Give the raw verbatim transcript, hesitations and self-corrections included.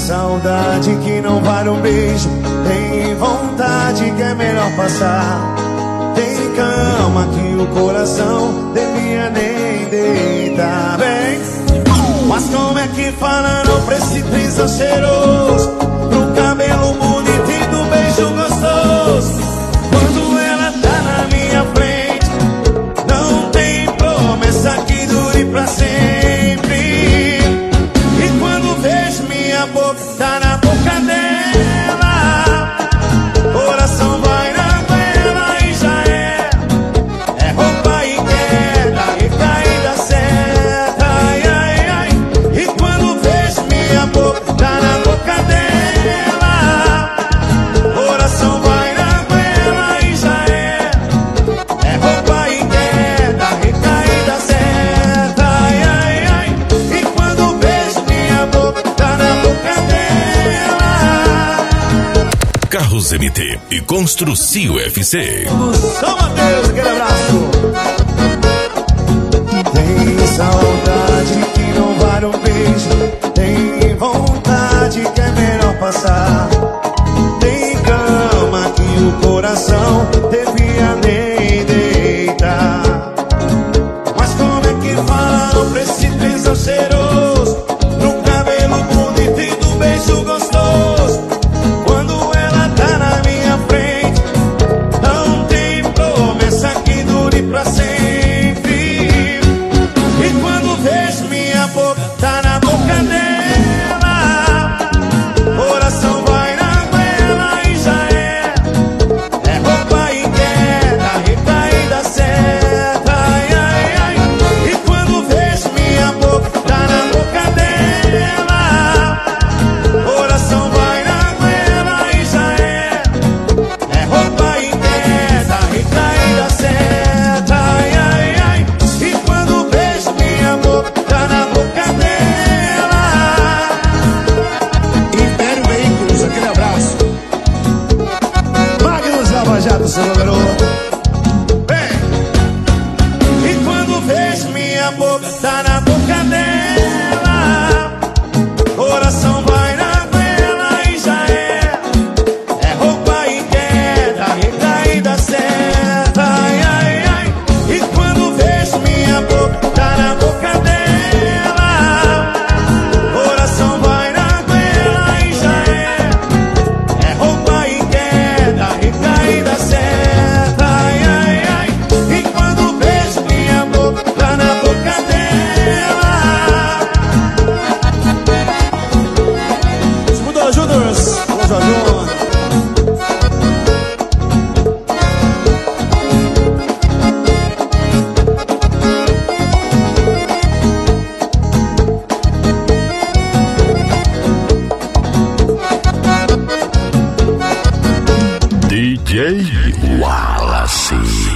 saudade que não vale um beijo, tem vontade que é melhor passar. Tem cama que o coração devia nem deitar. Bem, mas como é que fala não pra esse trisão cheiroso, pro cabelo bonito e do beijo gostoso? Quando ela tá na minha frente, não tem promessa que dure pra sempre. E quando vejo minha boca tá na boca dela, coração vai na goela e já é. É roupa e queda e caída certa. Ai, ai, ai. E quando vejo minha boca tá na boca dela, coração vai na goela e já é. É roupa e queda e caída certa. Ai, ai, ai. E quando vejo minha boca tá na boca dela. Carros M T e Construcio F C. São Mateus, aquele abraço. Tem saudade que não vale um beijo, tem vontade que é melhor passar. Tem cama que o coração devia nem deitar. Mas como é que falam pra esse trisão cheiroso, pro cabelo bonito e do beijo gostoso? Quando ela tá na minha frente, não tem promessa que dure pra sempre. E quando vejo minha boca tá na boca dela, coração vai na goela e já é. É roupa e queda e caída certa. Ai, ai, ai. E quando vejo minha boca tá na boca dela, coração vai na goela e já é. É roupa e queda e caída certa. Ai, ai, ai. E quando vejo minha boca tá na boca dela. Império Veículos, aquele abraço. Magnus Lava Jato, seu garoto. Vem! E quando vejo minha boca tá na boca dela, coração vai na goela e já é. É roupa e queda e caída certa. Ai, ai, ai. E quando vejo minha boca tá na boca dela, coração vai na goela e já é. É roupa e queda e caída certa. Ai, ai, ai. E quando vejo minha boca tá na boca dela. Escuta, Júniors. Vamos lá, Júnior. D J Wallace.